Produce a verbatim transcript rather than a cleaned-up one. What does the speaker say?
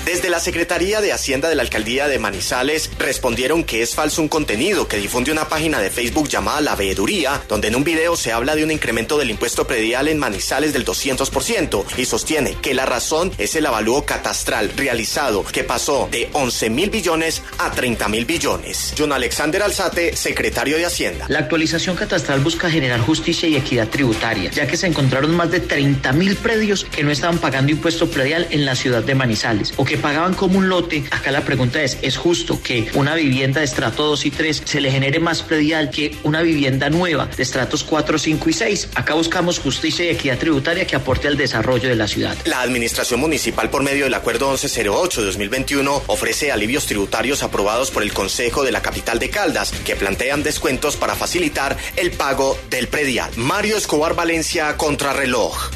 Desde la Secretaría de Hacienda de la Alcaldía de Manizales respondieron que es falso un contenido que difunde una página de Facebook llamada La Veeduría, donde en un video se habla de un incremento del impuesto predial en Manizales del doscientos por ciento y sostiene que la razón es el avalúo catastral realizado, que pasó de once mil billones a treinta mil billones. John Alexander Alzate, secretario de Hacienda. La actualización catastral busca generar justicia y equidad tributaria, ya que se encontraron más de treinta mil predios que no estaban pagando impuesto predial en la ciudad de Manizales, o que pagaban como un lote. Acá la pregunta es, ¿es justo que una vivienda de estrato dos y tres se le genere más predial que una vivienda nueva de estratos cuatro, cinco y seis? Acá buscamos justicia y equidad tributaria que aporte al desarrollo de la ciudad. La administración municipal, por medio del acuerdo once cero ocho de dos mil veintiuno, ofrece alivios tributarios aprobados por el Consejo de la capital de Caldas, que plantean descuentos para facilitar el pago del predial. Mario Escobar Valencia, Contrarreloj.